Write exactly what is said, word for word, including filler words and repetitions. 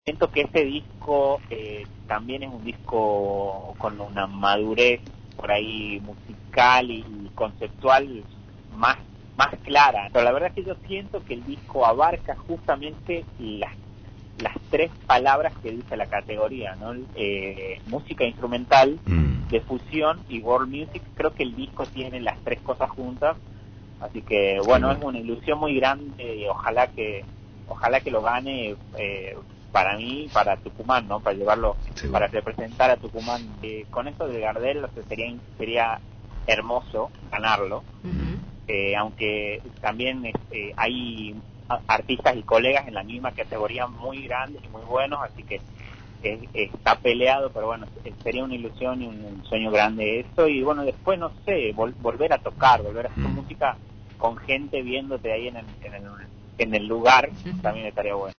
Siento que este disco eh, también es un disco con una madurez por ahí musical y, y conceptual más más clara, pero la verdad es que yo siento que el disco abarca justamente las las tres palabras que dice la categoría, ¿no? Eh, música instrumental, mm. de fusión y world music. Creo que el disco tiene las tres cosas juntas, así que bueno, bueno. es una ilusión muy grande y ojalá que ojalá que lo gane eh, para mí, para Tucumán, ¿no? Para llevarlo, Seguro. para representar a Tucumán. Eh, con esto de Gardel, o sea, sería sería hermoso ganarlo, uh-huh. eh, aunque también eh, hay artistas y colegas en la misma categoría muy grandes y muy buenos, así que eh, está peleado, pero bueno, sería una ilusión y un sueño grande eso. Y bueno, después no sé, vol- volver a tocar, volver a hacer mm. música con gente viéndote ahí en el, en el, en el lugar, también estaría bueno.